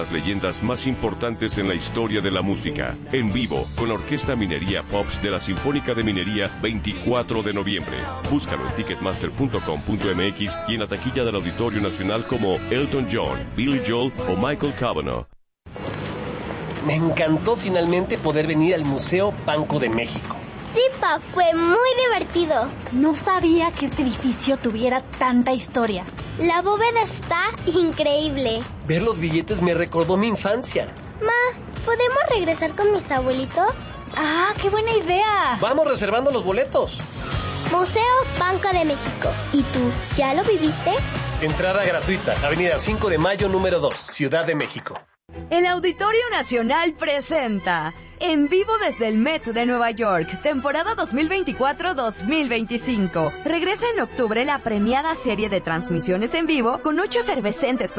Las leyendas más importantes en la historia de la música. En vivo, con la Orquesta Minería Pops de la Sinfónica de Minería, 24 de noviembre. Búscalo en ticketmaster.com.mx y en la taquilla del Auditorio Nacional como Elton John, Billy Joel o Michael Cavanaugh. Me encantó finalmente poder venir al Museo Banco de México. Sí, Pa, fue muy divertido. No sabía que este edificio tuviera tanta historia. La bóveda está increíble. Ver los billetes me recordó mi infancia. Ma, ¿podemos regresar con mis abuelitos? ¡Ah, qué buena idea! Vamos reservando los boletos. Museo Banco de México. ¿Y tú, ya lo viviste? Entrada gratuita, Avenida 5 de Mayo, número 2, Ciudad de México. El Auditorio Nacional presenta en vivo desde el Met de Nueva York, temporada 2024-2025. Regresa en octubre la premiada serie de transmisiones en vivo con 8 efervescentes